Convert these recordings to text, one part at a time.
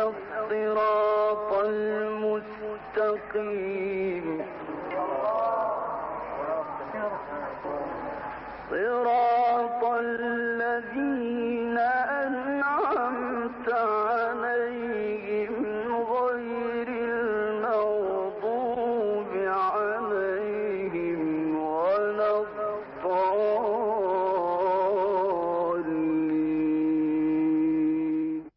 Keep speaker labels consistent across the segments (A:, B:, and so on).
A: الصراط المستقيم صراط الذين أنعمت عليهم غير المغضوب عليهم ولا الضالين.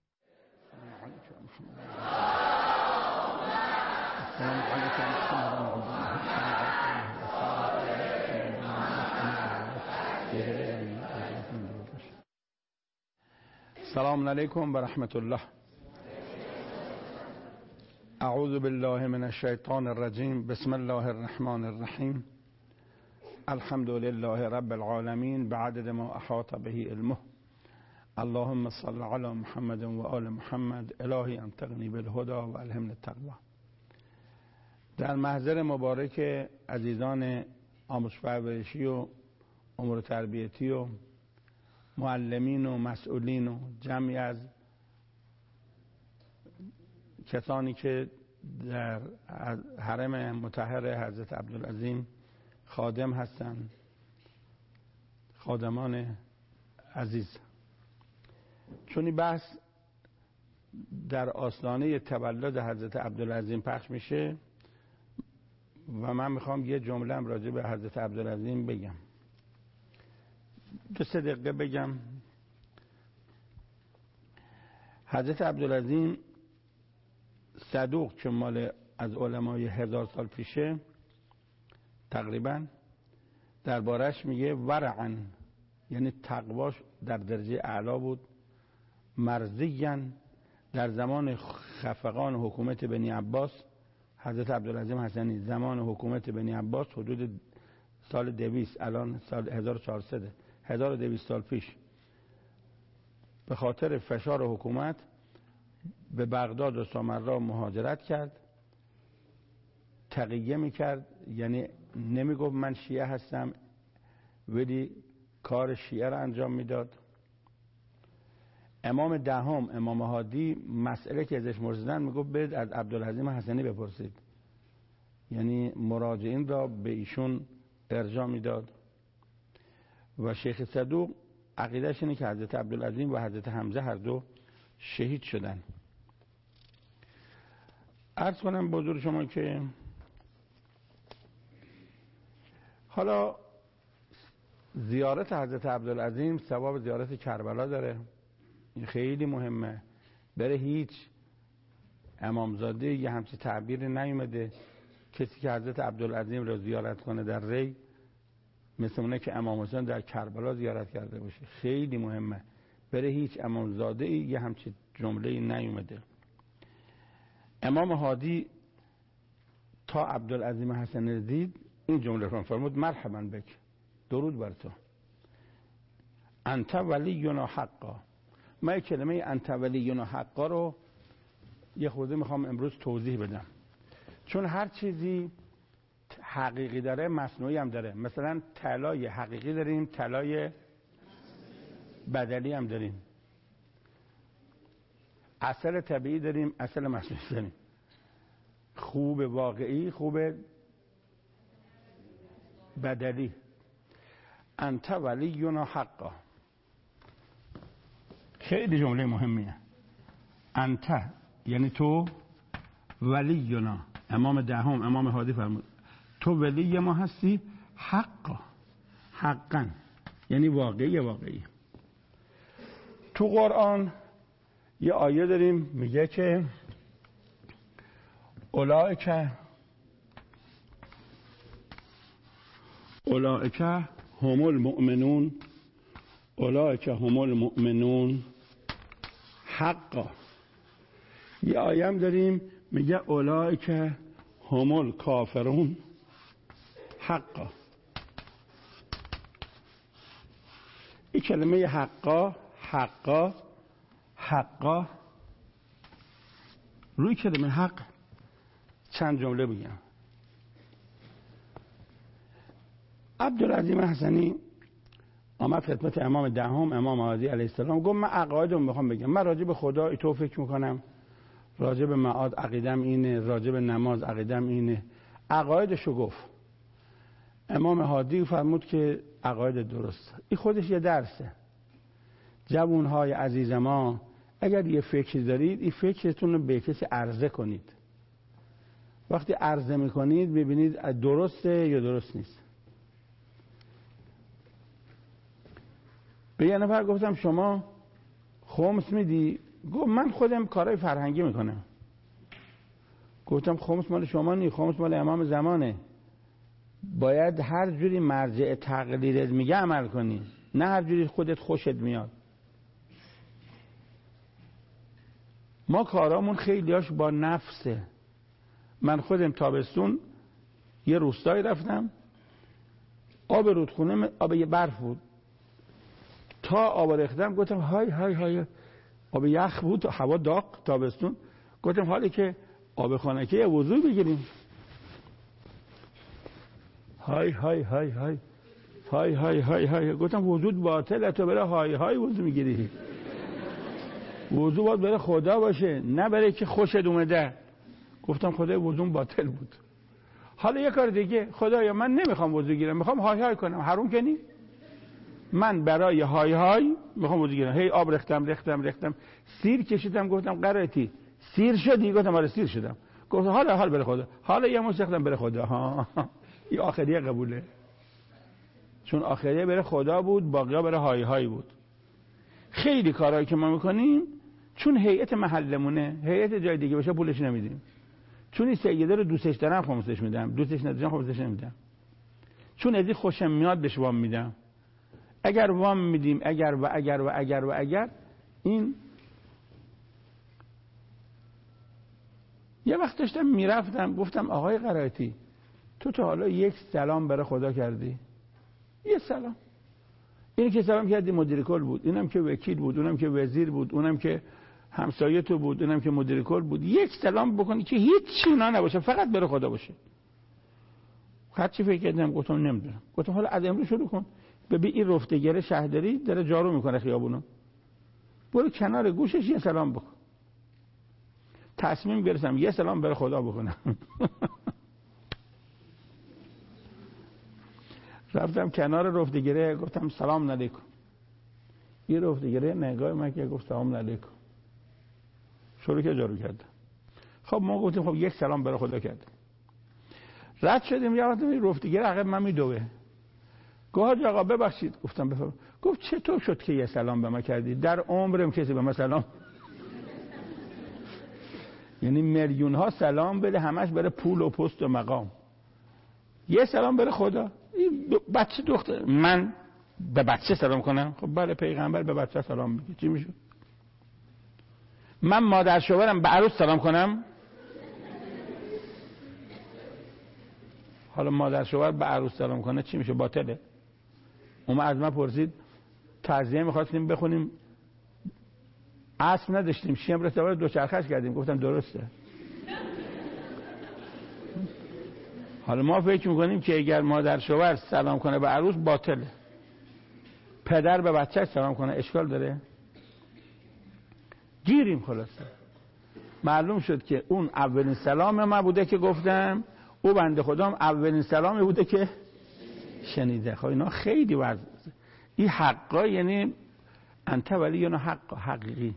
B: السلام علیکم و رحمت الله. اعوذ بالله من الشیطان الرجیم. بسم الله الرحمن الرحیم. الحمد لله رب العالمین بعدد ما احاط به علمه. اللهم صل علی محمد و آل محمد. الهی انطقنی بالهدى و الهمنی التقوی. در محضر مبارک عزیزان آموزش پرورشی و امور تربیتی و معلمین و مسئولین و جمعی از کسانی که در حرم مطهر حضرت عبدالعظیم خادم هستند، خادمان عزیز، چون این بحث در آستانه تولد حضرت عبدالعظیم پخش میشه و من میخوام یه جمله راجع به حضرت عبدالعظیم بگم، 2-3 دقیقه بگم. حضرت عبدالعظیم صدوق که مال از علمای 1000 سال پیشه تقریبا دربارش میگه ورعن، یعنی تقواش در درجه اعلا بود. مرضیاً در زمان خفقان حکومت بنی عباس، حضرت عبدالعظیم حسنی زمان حکومت بنی عباس حدود سال 200، الان سال 1400، 1200 سال پیش، به خاطر فشار حکومت به بغداد و سامرا مهاجرت کرد. تقیه میکرد، یعنی نمیگفت من شیعه هستم، ولی کار شیعه را انجام میداد. امام دهم، امام هادی، مسئله که ازش مرسیدن میگفت برید از عبدالعظیم حسنی بپرسید، یعنی مراجعین را به ایشون ارجاع میداد. و شیخ صدوق عقیدهش اینه که حضرت عبدالعظیم و حضرت حمزه هر دو شهید شدن. عرض کنم به حضور شما که حالا زیارت حضرت عبدالعظیم ثواب زیارت کربلا داره، این خیلی مهمه. بره هیچ امامزاده یه همچین تعبیر نیومده کسی که حضرت عبدالعظیم را زیارت کنه در ری مثل اونه که امام حسین در کربلا زیارت کرده باشه. خیلی مهمه. بره هیچ امامزاده یه همچین جمله نیومده. امام هادی تا عبدالعظیم حسنی دید این جمله رو فرمود مرحبا بک، درود بر تو، انت ولینا حقا. من کلمه انت ولینا حقا رو یه خورده میخوام امروز توضیح بدم، چون هر چیزی حقیقی داره مصنوعی هم داره. مثلا طلای حقیقی داریم، طلای بدلی هم داریم، عسل طبیعی داریم، عسل مصنوعی داریم، خوب واقعی، خوب بدلی. انت ولینا حقا خیلی جمله مهمیه. انت یعنی تو، ولینا، امام دهم امام هادی فرمود تو ولی ما هستی، حقا، حقا یعنی واقعی. تو قرآن یه آیه داریم میگه که اولئک هم المؤمنون، اولئک هم المؤمنون حقا. یه آیه هم داریم میگه اولئک هم الکافرون حقا. این کلمه حقا روی کلمه حق چند جمله بگم. عبدالعظیم حسنی آمد خدمت امام دهم امام هادی علیه السلام، گفت من عقایدم میخوام بگم. من راجع به خدا تو فکر میکنم، راجع به معاد عقیدم اینه، راجع به نماز عقیدم اینه. عقایدشو گفت. امام هادی فرمود که عقاید درست. این خودش یه درسه. جوانهای عزیز ما، اگر یه فکری دارید، این فکرتون رو به کسی عرضه کنید. وقتی عرضه میکنید ببینید درسته یا درست نیست. به یه نفر گفتم شما خمس میدی؟ گفت من خودم کارهای فرهنگی میکنم. گفتم خمس مال شما نی، خمس مال امام زمانه. باید هر جوری مرجع تقلیدت میگه عمل کنی، نه هر جوری خودت خوشت میاد. ما کارامون خیلیاش با نفسه. من خودم تابستون یه روستایی رفتم، آب رودخونه آب یه برف بود، تا آب ریختم گفتم های های های، آب یخ بود، هوا داغ تابستون. گفتم حالی که آب خانکی وضو بگیریم. های های های های های های های های. گفتم وضو باطله، تو برای های های وضو میگیری. وضو باید برای خدا باشه، نه برای که خوشت اومده. گفتم خدای وضو باطل بود. حالا یه کار دیگه، خدایا من نمیخوام وضو گیرم، میخوام های های کنم. حروم کنی؟ من برای های های میخوام وضو گیرم. هی آب ریختم، سیر کشیدم. گفتم قرائتی سیر شدی؟ گفتم آره سیر شدم. گفتم حالا برای خدا. حالا یه مستخدم برای خدا. ها این آخریه قبوله، چون آخریه برای خدا بود، باقی‌ها برای های های بود. خیلی کارهایی که ما میکنیم چون هیئت محلمونه، هیئت جای دیگه باشه پولش نمیدیم. چون این سیده رو دوستش دارم خمسش میدم، دوستش ندارم خمسش نمیدم. چون ازی خوشم میاد بهش وام میدم. اگر وام میدیم اگر این یه وقت داشتم میرفتم گفتم آقای قرائتی تو تا حالا یک سلام برای خدا کردی؟ یه سلام. اینی که سلام کردی مدیر کل بود، اینم که وکیل بود، اونم که وزیر بود، اونم که همسایه تو بود، اونم که مدیر کل بود. یک سلام بکنی که هیچ چی اونا نباشه، فقط برای خدا باشه. هر چی فکر کردم گفتم نمیدونم. گفتم حالا از امروز شروع کن. ببین این رفتگره شهرداری داره جارو میکنه خیابونو، برو کنار گوشش یه سلام بکن. تصمیم گرفتم یه سلام برای خدا بکنم. رفتم کنار رفتگره گفتم سلام علیکم. یه رفتگره نگاه من که گفت سلام علیکم، شروع که جارو کردم. خب ما گفتیم خب یک سلام برای خدا کردم. رد شدیم یه وقت رفتگره عقب من میدوه. گفت آقا ببخشید. گفتم بفرمایید. گفت چطور شد که یه سلام به ما کردی؟ در عمرم کسی به ما سلام یعنی میلیون ها سلام بده، همش برای پول و پست و مقام. یه سلام برای خدا. این بچه دختر من به بچه سلام کنم؟ خب بله پیغمبر به بچه سلام میگه، چی میشه؟ من مادر شوهرم به عروس سلام کنم؟ حالا مادر شوهر به عروس سلام کنه چی میشه؟ باطله. اما از من پرسید تعزیه میخواستیم بخونیم، اسب نداشتیم، شیم رو سوار دوچرخش کردیم. گفتم درسته. حالا ما فکر میکنیم که اگر مادر شوهر سلام کنه به عروس باطله، پدر به بچه سلام کنه اشکال داره؟ گیریم. خلاصه معلوم شد که اون اولین سلام ما بوده که گفتم، او بنده خدام اولین سلامی بوده که شنیده. خب اینا خیلی وضع. این حقا یعنی انت ولی یا حق حقیقی.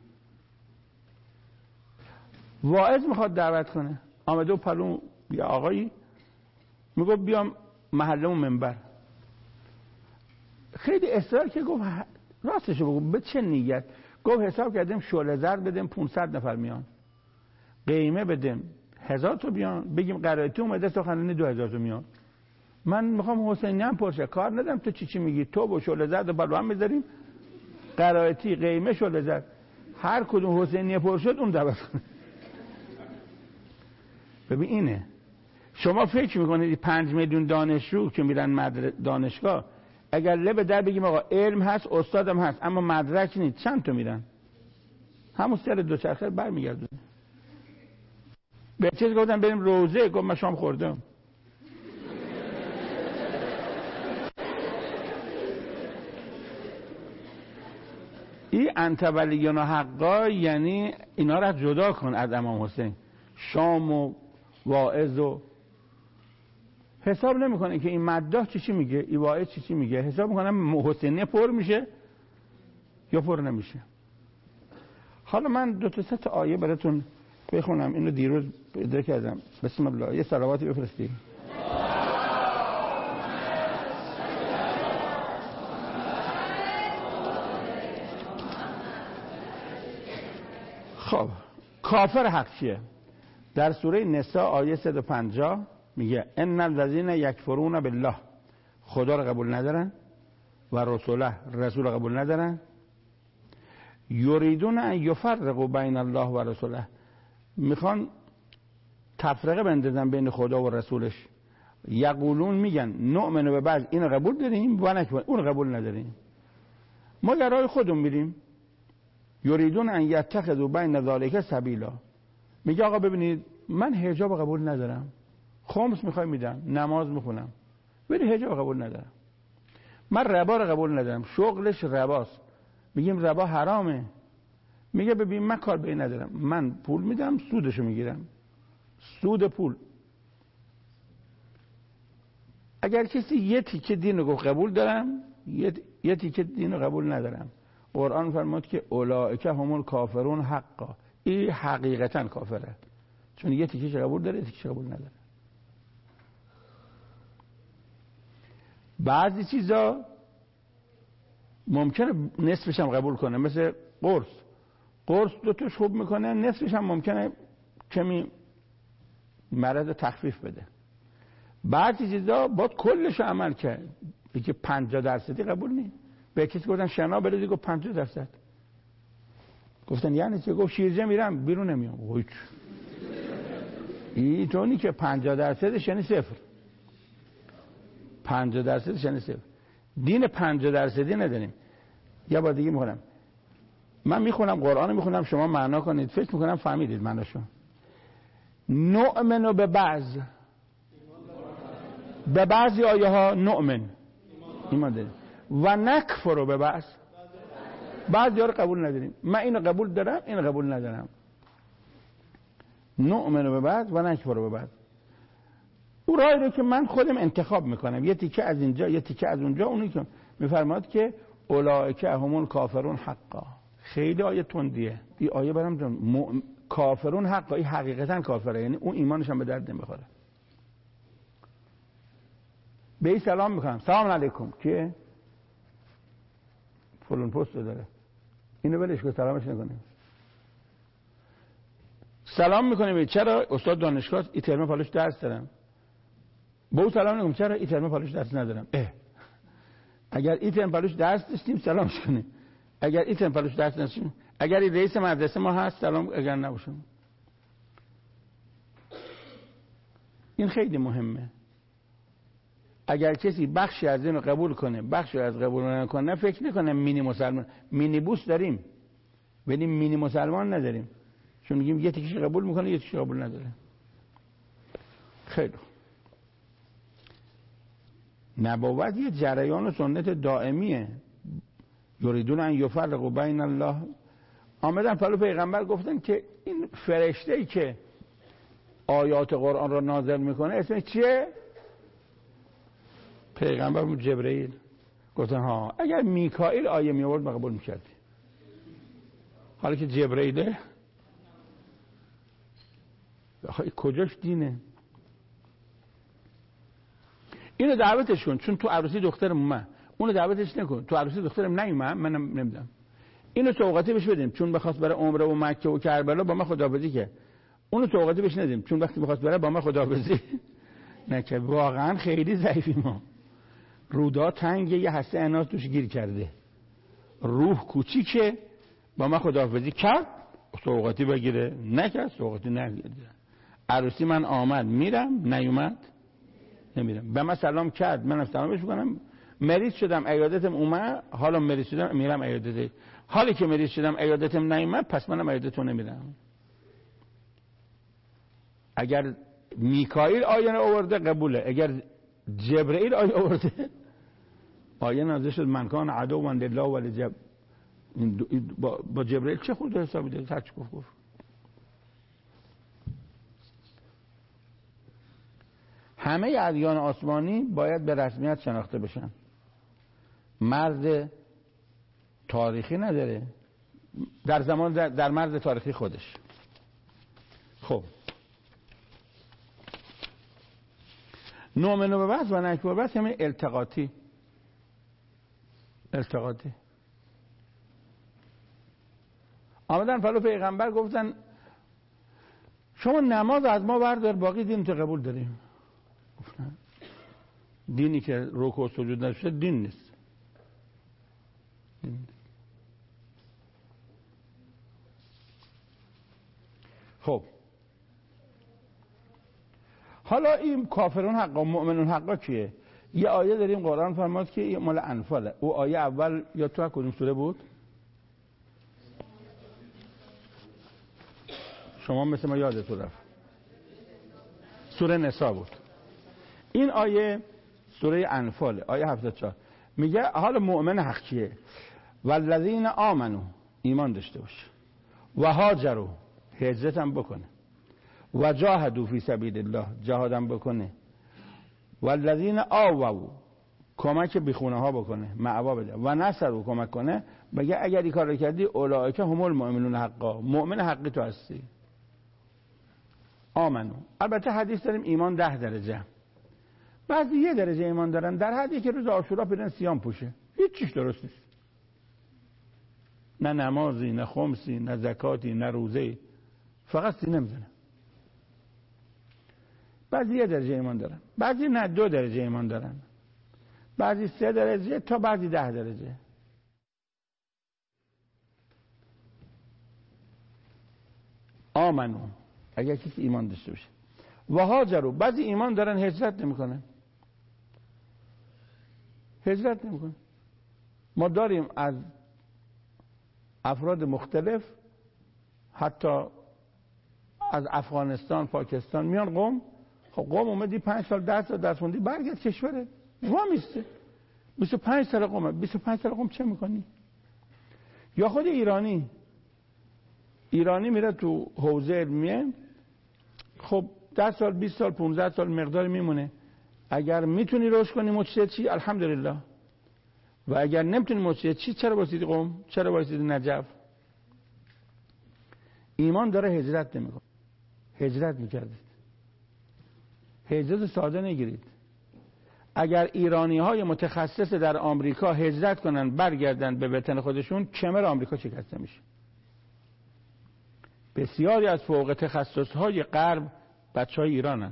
B: واعظ میخواد دعوت کنه، آمده و پلو یه آقایی میگو بیام محلمون منبر. خیلی اصرار که گفت راستشو بگو به چه نیت؟ گفت حساب کردیم شعله زرد بدیم 500 نفر میان، قیمه بدیم 1000 تا بیان، بگیم قرائتی اومده سخنرانی 2000 تا میان. من میخوام حسینی هم پرشه کار ندم تو چی میگی، تو با شعله زرد بالا هم بذاریم، قرائتی قیمه شعله زرد، هر کدوم حسینی پر شد اون دعوت کنه. ببین اینه. شما فکر میکنید 5 میلیون دانشجو که میرن دانشگاه اگر لب در بگیم آقا علم هست استادم هست اما مدرک نیست، چند تا میرن؟ همون سر دوچرخه برمیگردونه. به چیز گفتم بریم روزه، گفت من شام خوردم. این انت ولینا حقا یعنی اینا را جدا کن از امام حسین. شام و واعظ و حساب نمیکنه که این مداح چی میگه، این واعظ چی میگه، حساب میکنم حسینی پر میشه یا پر نمیشه. حالا من 2 تا 3 تا آیه براتون بخونم، اینو دیروز پیدا کردم. بسم الله. یه صلواتی بفرستی. خب کافر حق چیه؟ در سوره نساء آیه 150 میگه ان الذين یکفرون بالله، خدا رو قبول ندارن، و رسوله، رسول قبول ندارن، یریدون ان یفرقوا بین الله و رسوله، میخوان تفرقه بندازن بین خدا و رسولش. یقولون میگن نؤمن به بعض، اینو قبول داریم و نکبر اون قبول نداریم، ما در راه خودمون میریم. یریدون ان یتخذوا بین ذلک سبیلا، میگه آقا ببینید من حجاب قبول ندارم، خمس میخوای میدم، نماز میخونم، ولی حجاب قبول ندارم. من ربا رو قبول ندارم، شغلش رباست، میگیم ربا حرامه، میگه ببین من کار به این ندارم، من پول میدم سودشو میگیرم، سود پول. اگر کسی یه تیکه دین رو قبول دارم، یه تیکه دین رو قبول ندارم، قرآن فرمود که اولئک هم الکافرون حقا، این حقیقتا کافره، چون یه تیکهش قبول داره، یه تیکهش قبول نداره. بعضی چیزا ممکنه نصفش هم قبول کنه، مثل قرص 2 تاش خوب میکنه، نصفش هم ممکنه کمی مرض تخفیف بده. بعضی چیزا باید کلش عمل کرد، که 50% قبول نیست. به کسی گفتن شنا بریزی، گفت 50%. گفتن یعنی چه؟ گفت شیرجه میرم بیرون نمیام. این طوری که 50% یعنی 0، 50% یعنی 0. دین 50% نداریم. یه بار دیگه میخونم، من میخونم قرآن میخونم، شما معنا کنید، فکر میکنم فهمیدید معناشو. نؤمن به بعض، به بعضی آیه ها نؤمن ایمان داریم، و نکفر به بعض، بعضی ها رو قبول نداریم. من اینو قبول دارم، اینو قبول ندارم. نؤمن به بعض و نکفر به بعض. او راهی رو که من خودم انتخاب میکنم، یه تیکه از اینجا یه تیکه از اونجا. اونی که میفرماد که اولئک هم الکافرون حقا، خیلی آیه تندیه این آیه برام جان. کافرون حقا، این حقیقتا کافره، یعنی اون ایمانش هم به درد نمیخوره. به این سلام میکنم، سلام علیکم، که فلان پست داره، اینو ولش کن، سلامش نکنیم. سلام میکنیم، چرا استاد دانشگاه این ترم پالوش درس دارم، با او سلام نکنیم، چرا این ترم پالوش درس ندارم. اگر این ترم پالوش درس داشتیم سلامش کنیم، اگر این ترم پالوش درس نداشتیم، اگر این رئیس مدرسه ما هست سلام، اگر نباشیم. این خیلی مهمه. اگر کسی بخشی از اینو قبول کنه، بخشی از قبول نکنه، فکر نکنه مینی مسلمان، مینی بوس داریم ولی مینی مسلمان نداریم، چون میگیم یه تیکش قبول میکنه یه تیکش قبول نداره. خیلی نبوت یه جریان و سنت دائمیه. یریدون ان یفرقوا بین الله، آمدن پلو پیغمبر گفتن که این فرشته‌ای که آیات قرآن را نازل میکنه اسمش چیه؟ پیغمبر جبرئیل. گفتن ها اگر میکائیل آیه می آورد ما قبول میکردیم، حالا که جبرئیله کجاش دینه؟ اینو دعوتش کن، چون تو عروسی دخترم من، اونو دعوتش نکن، تو عروسی دخترم نیومد منم نمیدم. اینو سوغاتی بهش بدیم چون بخواست بره عمره و مکه و کربلا با ما خداحافظی که، اونو سوغاتی بهش ندیم چون وقتی بخواست بره با ما خداحافظی نکرد. واقعا خیلی ضعیفی ما، رودا تنگه، یه هسته اناس توش گیر کرده، روح کوچیکه، با ما خداحافظی کرد سوغاتی بگیره، نکرد سوغاتی نگیره. عروسی من آمد میرم، نیومد نمیرم. به من سلام کرد منم سلامش میکنم، مریض شدم عیادتم اومد، حالا مریض شدم میرم عیادت، حالی که مریض شدم عیادتم نیومد پس منم عیادتو نمیرم. اگر میکائیل آیه آورده قبوله، اگر جبرئیل آیه آورده آیه نازل شد من کان عدوا لله با جبرئیل چه خورده حسابی داره؟ هر چی گفت. همه ادیان آسمانی باید به رسمیت شناخته بشن. مرز تاریخی نداره در مرز تاریخی خودش. خب نؤمن بالبعث و نکفر بالبعث همین التقاطی. آمدن فلو پیغمبر گفتن شما نماز از ما بردار، باقی دین تو قبول داریم. گفتن دینی که رکوع و سجود نشه دین نیست. خب حالا این کافرون حقا مؤمنون حقا کیه؟ یه آیه داریم قرآن فرماد که مال انفاله. او آیه اول یا تو کدوم سوره بود؟ شما مثل ما یادتون رفت. سوره نساء بود. این آیه سوره انفاله، آیه 74. میگه حالا مؤمن حق کیه؟ والذین آمنو، ایمان داشته باشه، و هاجروا، هجرت هم بکنه، و جاهدوا فی سبیل الله، جهادم بکنه، والذین آووا، کمک بیخونه ها بکنه، معوا بده، و نصروا، کمک کنه. بگه اگر این کار رو کردی اولئک هم المؤمنون حقا، مؤمن حقی تو هستی. آمنو. البته حدیث داریم ایمان 10 درجه. بعضی 1 درجه ایمان دارن، در حدی که روز عاشورا پیرن سیام پوشه، هیچ چیز درست نیست. نه نمازی، نه خمسی، نه زکاتی، نه روزه، فقط سینه میزنه. بعضی 1 درجه ایمان دارن، بعضی نه 2 درجه ایمان دارن، بعضی 3 درجه تا بعضی 10 درجه. آمنو، اگر کسی ایمان داشته باشه. و هاجروا، بعضی ایمان دارن هجرت نمیکنن. ما داریم از افراد مختلف، حتی از افغانستان، پاکستان میان قم. خب قم اومدی 5 سال 10 سال درس خوندی، برگرد کشورت، وامیسته 25 سال قمه. 25 سال قم چه میکنی؟ یا خود ایرانی میره تو حوزه علمیه، خب 10 سال 20 سال 15 سال مقدار میمونه. اگر میتونی رشد کنی مجتهد چی، الحمدلله. و اگر نمیتونی مجتهد چی، چرا واسیدی قم؟ چرا واسیدی نجف؟ ایمان داره هجرت نمیکنه. هجرت میکردید، هجرت ساده نگیرید. اگر ایرانی های متخصص در آمریکا هجرت کنن برگردن به وطن خودشون، کمر آمریکا شکسته میشه. بسیاری از فوق تخصص های غرب بچه های ایرانن.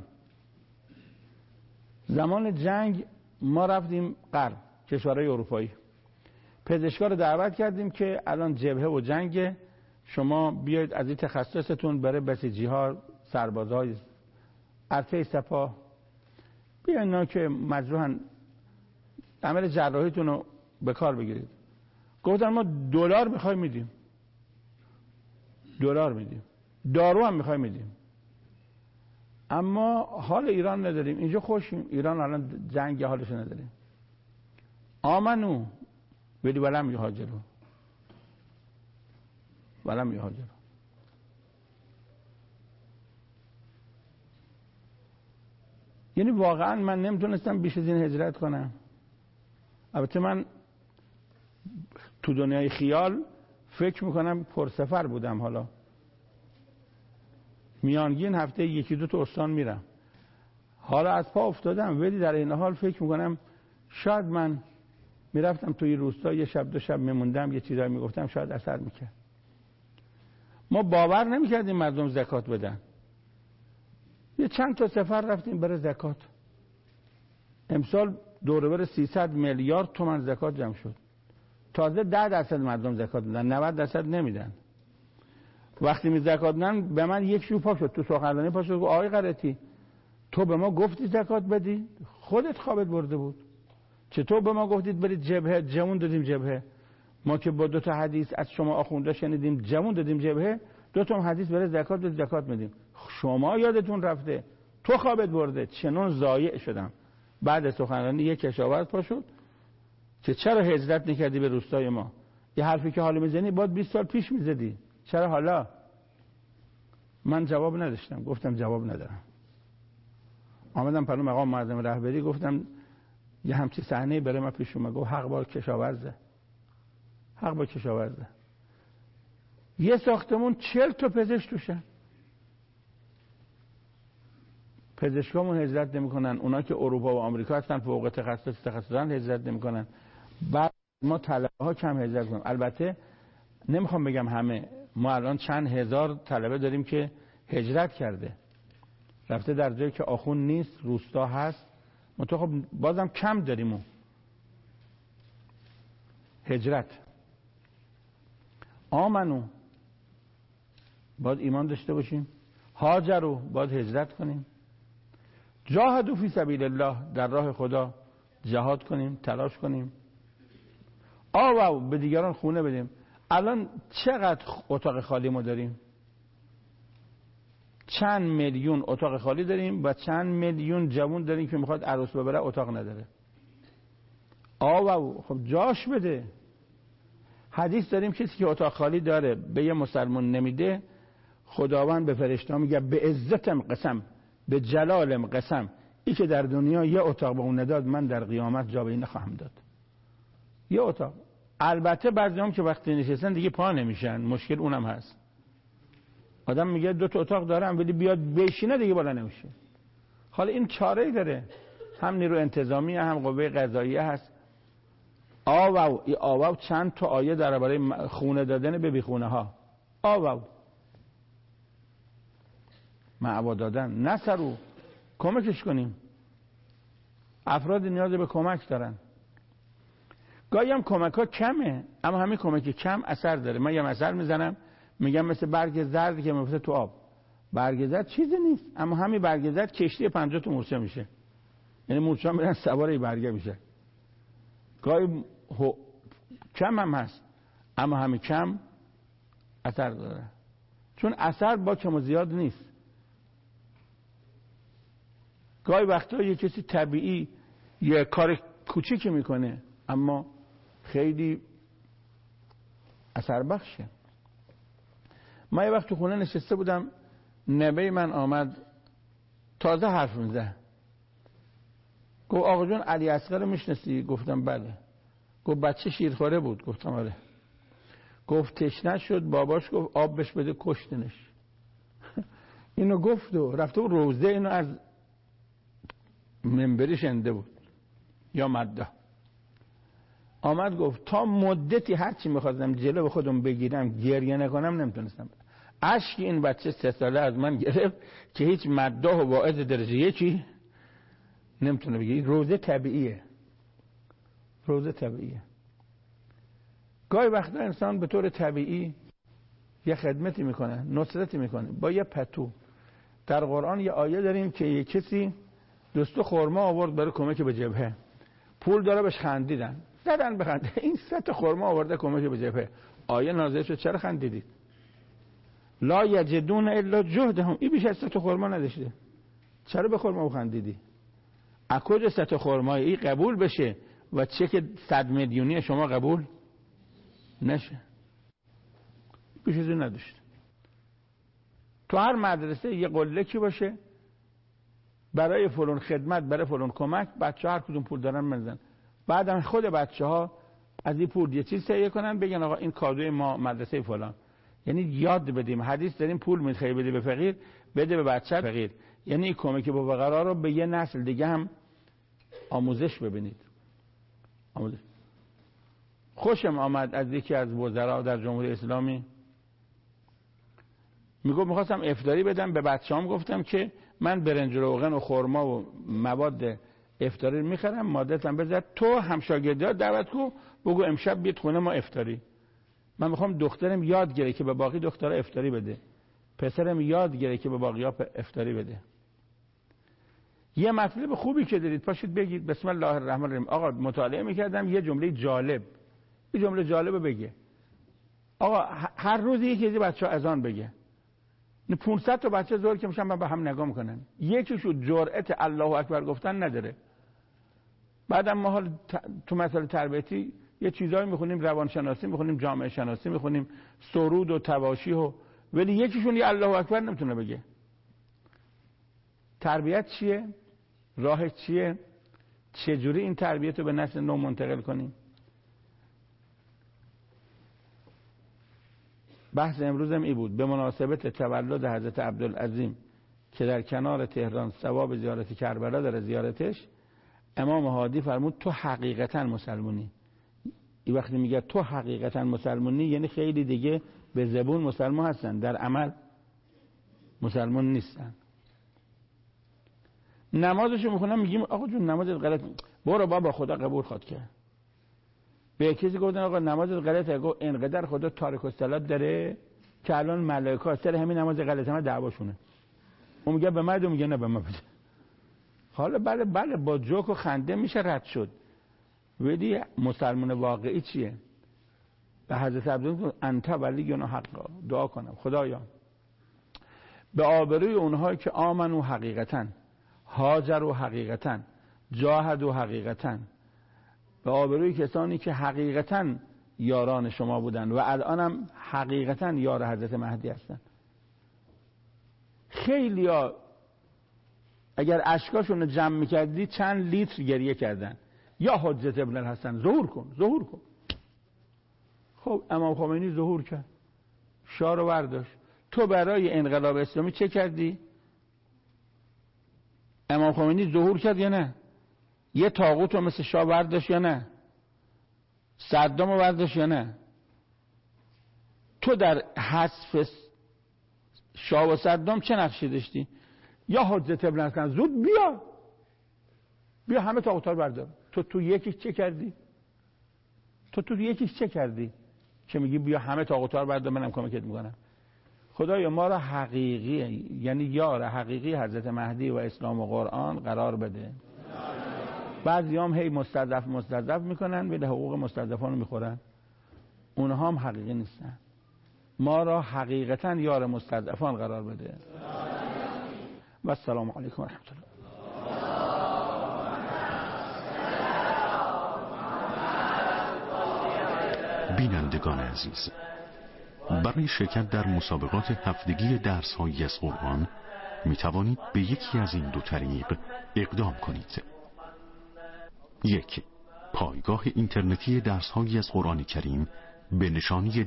B: زمان جنگ ما رفتیم غرب، کشورهای اروپایی، پزشکا رو دعوت کردیم که الان جبهه و جنگ، شما بیاید از این تخصصتون برای بسیجی ها، سربازهای ارتش سپاه، بیاین اینا که مجروحن عمل جراحیتون رو به کار بگیرید. گفتن ما دلار میخوایم میدیم، دارو هم میخوایم میدیم، اما حال ایران نداریم. اینجا خوشیم، ایران الان جنگ حالش نداریم. آمنو ولی ولم یهاجروا. یعنی واقعا من نمیتونستم بیش از این هجرت کنم. البته من تو دنیای خیال فکر میکنم پرسفر بودم. حالا میانگین هفته 1-2 تا استان میرم. حالا از پا افتادم، ولی در این حال فکر میکنم شاید من میرفتم توی روستا 1 شب 2 شب میموندم، یه چیزایی میگفتم، شاید اثر میکرد. ما باور نمیکردیم مردم زکات بدن. یه چند تا سفر رفتیم برای زکات. امسال دوربر 300 میلیارد تومان زکات جمع شد. تازه 10% مردم زکات میدن، 90% نمیدن. وقتی می زکات میدن به من یک شو پا شد، تو سخنرانی پا شد، آقای قرتی تو به ما گفتی زکات بدی؟ خودت خوابت برده بود. چطور به ما گفتید برید جبهه؟ جمون دادیم جبهه. ما که با 2 تا حدیث از شما آخونده شنیدیم، جمون دادیم جبهه. 2 تا حدیث برای زکات میدیم. شما یادتون رفته، تو خوابت برده. چنون ضایع شدم. بعد سخنرانی یک کشاورز پا شد که چرا هجرت نکردی به روستای ما؟ یه حرفی که حالا میزنی باید 20 سال پیش میزدی، چرا حالا؟ من جواب نداشتم، گفتم جواب ندارم. آمدم پلو مقام معظم رهبری، گفتم یه همچی صحنه برای من پیش اومد. گفت حق با کشاورزه، حق با کشاورزه. یه ساختمون 40 تا پزشک توشه، پزشکامون هجرت نمیکنن، اونا که اروپا و آمریکا هستن فوق تخصصن هجرت نمیکنن. بعد ما طلبه ها کم هجرت کنیم. البته نمیخوام بگم همه، ما الان چند هزار طلبه داریم که هجرت کرده، رفته در جایی که آخون نیست، روستا هست، منتها خب بازم کم داریم. هجرت آمنو باید ایمان داشته باشیم، هاجرو باید هجرت کنیم، جاهدوا فی سبیل الله در راه خدا جهاد کنیم، تلاش کنیم، آوو به دیگران خونه بدیم. الان چقدر اتاق خالی ما داریم؟ چند میلیون اتاق خالی داریم و چند میلیون جوان داریم که میخواد عروس ببره اتاق نداره. آوو خب جاش بده. حدیث داریم کسی که اتاق خالی داره به یه مسلمان نمیده، خداوند به فرشته‌ها میگه به عزتم قسم، به جلالم قسم، ای که در دنیا یه اتاق به اون نداد من در قیامت جا به این نخواهم داد. یه اتاق. البته بعضیام که وقتی نشستن دیگه پا نمیشن، مشکل اونم هست. آدم میگه 2 تا اتاق دارم ولی بیاد بشینه دیگه بالا نمیشه. حالا این چاره‌ای داره، هم نیرو انتظامی هم قوه قضاییه هست. آوو چند تا آیه درباره خونه دادن به بیخونه ها. آوو معوا دادن، نصرو کمکش کنیم. افراد نیاز به کمک دارن. گاهی هم کمک ها کمه، اما همین کمک کم اثر داره. من یه مثل میزنم، میگم مثل برگ زردی که میفته تو آب. برگ زرد چیزی نیست، اما همین برگ زرد کشتی 50 تا مورچه میشه. یعنی مورچه ها میرن سوار این برگه میشه. گاهی کم هم هست، اما همین کم اثر داره، چون اثر با کم و زیاد نیست. گاهی وقتا یه کسی طبیعی یه کار کوچیکی میکنه اما خیلی اثر بخشه. من یه وقت تو خونه نشسته بودم، نبی من آمد تازه حرف میزه، گفت آقا جون علی اصغر رو میشناسی؟ گفتم بله. گفت بچه شیرخواره بود؟ گفتم آره. گفت تشنه شد، باباش گفت آب بهش بده، کشتنش. اینو گفت و رفته و روزه اینو از منبری شنده بود یا مده. آمد گفت تا مدتی هرچی میخواستم جلو به خودم بگیرم گریه نکنم نمیتونستم. اشک این بچه 3 ساله از من گرفت که هیچ مده و واعظ درجه یکی نمیتونه بگی. روزه طبیعیه، روزه طبیعیه. گاهی وقتا انسان به طور طبیعی یه خدمتی میکنه، نصرتی میکنه با یه پتو. در قرآن یه آیه داریم که یه کسی 2 تا خرما آورد برای کمک به جبهه، پول داره بهش خندیدن، زدن بخنده، این 3 تا خرما آورده کمک به جبهه. آیه نازل شد چرا خندیدید؟ لا یجدون الا جهدهم، این بیش از 3 تا خرما نداشته، چرا به خرما خندیدی؟ از کجا 3 تا خرمای این قبول بشه و چک 100 میلیونی شما قبول نشه؟ بیش از این نداشته. تو هر مدرسه یه قله‌کی باشه برای فلان خدمت، برای فلان کمک، بچه‌ها هر کدوم پول دارن بزنن، بعدم خود بچه‌ها از این پول یه چیز تهیه کنن بگن آقا این کادوی ما مدرسه فلان. یعنی یاد بدیم. حدیث داریم پول میخوای بده به فقیر، بده به بچه فقیر. یعنی این کمک به فقرا رو به یه نسل دیگه هم آموزش ببینید. آموزش. خوشم آمد از یکی از وزرا در جمهوری اسلامی، میگم میخواستم افطاری بدم به بچه‌هام، گفتم که من برنج و روغن و خرما و مواد افطاری میخرم، مادرتم بذار تو همشاگردی‌ها دعوت کو، بگو امشب بیاد خونه ما افطاری. من میخوام دخترم یاد گیره که به باقی دخترها افطاری بده، پسرم یاد گیره که به باقی‌ها افطاری بده. یه مطلب خوبی که دارید پاشید بگید بسم الله الرحمن الرحیم. آقا مطالعه میکردم یه جمله جالب، یه جمله جالب بگه. آقا هر روز یکی از بچه‌ها اذان بگه، 500 تا بچه ظهر که میشن من به هم نگاه میکنن، یکیشو جرأت الله اکبر گفتن نداره. بعدم ما حال تو مسائل تربیتی یه چیزایی میخونیم، روانشناسی میخونیم، جامعه شناسی میخونیم، سرود و تواشی ولی یکیشون یه الله اکبر نمیتونه بگه. تربیت چیه؟ راه چیه؟ چجوری این تربیت رو به نسل نو منتقل کنیم؟ بحث امروزم این بود به مناسبت تولد حضرت عبدالعظیم که در کنار تهران ثواب زیارت کربلا داره زیارتش. امام هادی فرمود تو حقیقتا مسلمونی. این وقتی میگه تو حقیقتا مسلمونی یعنی خیلی دیگه به زبون مسلمان هستن، در عمل مسلمان نیستن. نمازشو میخونم میگیم آقا جون نمازت غلط، برو بابا خدا قبول خواد کرد. به کسی گفتن آقا نمازت غلطه، گفت اینقدر خدا تارک الصلات داره که الان ملائکه سر همین نماز غلط هم دعواشونه. اون میگه به من، میگه نه به من بده. حالا بله با جوک و خنده میشه رد شد، ولی مسلمان واقعی چیه؟ به حضرت عبدالله انت ولینا حقا دعا کنم خدایا به آبروی اونهایی که آمنو حقیقتا، هاجروا حقیقتا، جاهدوا حقیقتا، به آبروی کسانی که حقیقتا یاران شما بودن و الانم حقیقتا یار حضرت مهدی هستن. خیلی ها اگر اشکاشون رو جمع میکردی چند لیتر گریه کردن. یا حجت ابن الحسن ظهور کن. خب امام خمینی ظهور کرد، شاه رو برداشت. تو برای انقلاب اسلامی چه کردی؟ امام خمینی ظهور کرد یا نه؟ یه طاغوت رو مثل شاه برداشت یا نه؟ صدام رو برداشت یا نه؟ تو در حذف شاه و صدام چه نقشی داشتی؟ یا حجت ابن الحسن زود بیا همه طاغوتا رو بردار. تو یکیش چه کردی که میگی بیا همه طاغوتا رو بردار منم کمکت میکنم؟ خدایا ما را حقیقی یعنی یار حقیقی حضرت مهدی و اسلام و قرآن قرار بده. بعضیام هی مستضعف میکنن ولی حقوق مستضعفان رو میخورن، اونها هم حقیقی نیستن. ما را حقیقتا یار مستضعفان قرار بده. و السلام علیکم و رحمت الله.
C: بینندگان عزیز، برای شرکت در مسابقات هفتگی درس‌هایی از قرآن می توانید به یکی از این دو طریق اقدام کنید. 1. پایگاه اینترنتی درس‌هایی از قرآن کریم به نشانی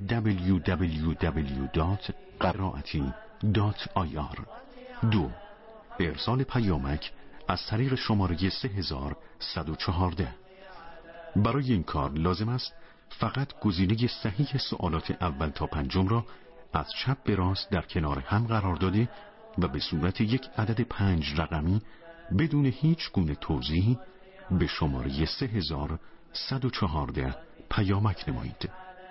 C: www.qaraati.ir. 2. ارسال پیامک از طریق شماره 3114. برای این کار لازم است فقط گزینه صحیح سوالات اول تا پنجم را از چپ به راست در کنار هم قرار داده و به صورت یک عدد 5 رقمی بدون هیچ گونه توضیح به شماره 3114 پیامک نمایید.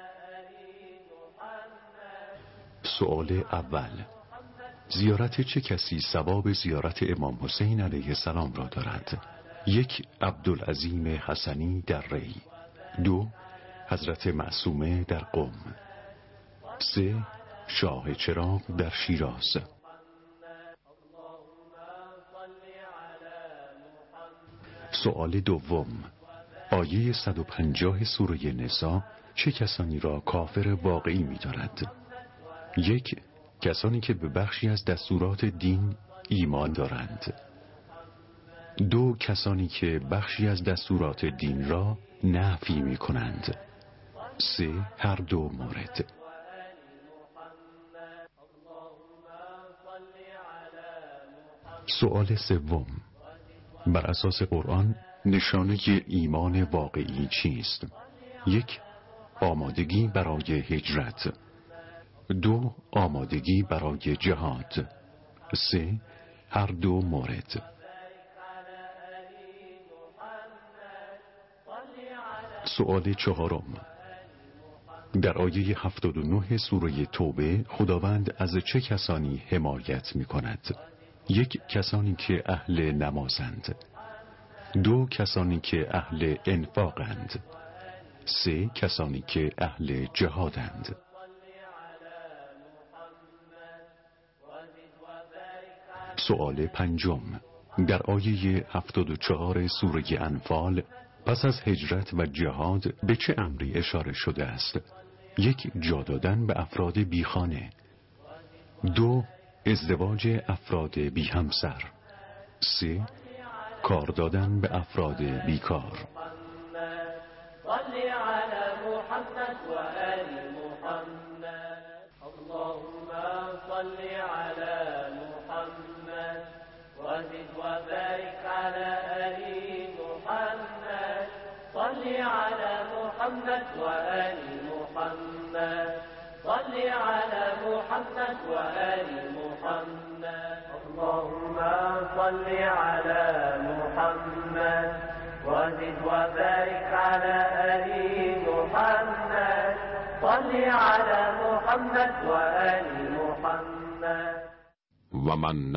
C: سوال اول: زیارت چه کسی ثواب زیارت امام حسین علیه السلام را دارد؟ 1. عبدالعظیم حسنی در ری. 2. حضرت معصومه در قم. 3. شاه چراغ در شیراز. سوال دوم: آیه 150 سوره نساء چه کسانی را کافر واقعی می دارد؟ 1. کسانی که به بخشی از دستورات دین ایمان دارند. 2. کسانی که بخشی از دستورات دین را نفی می کنند. 3. هر دو مورد. سوال سوم: بر اساس قرآن نشانه ایمان واقعی چیست؟ 1. آمادگی برای هجرت. 2. آمادگی برای جهاد. 3. هر دو مورد. سوال چهارم: در آیه 79 سوره توبه خداوند از چه کسانی حمایت می کند؟ 1. کسانی که اهل نمازند. 2. کسانی که اهل انفاقند. 3. کسانی که اهل جهادند. سوال پنجم: در آیه 74 سوره انفال پس از هجرت و جهاد به چه امری اشاره شده است؟ 1. جا دادن به افراد بیخانه. 2. ازدواج افراد بی همسر. 3. کار دادن به افراد بیکار.
D: اللهم صل على محمد وزد وبارك على آل محمد صل على محمد وآل محمد صل على محمد وآل محمد اللهم صل على محمد وزد وبارك على آل محمد صل على محمد وآل محمد.
C: و من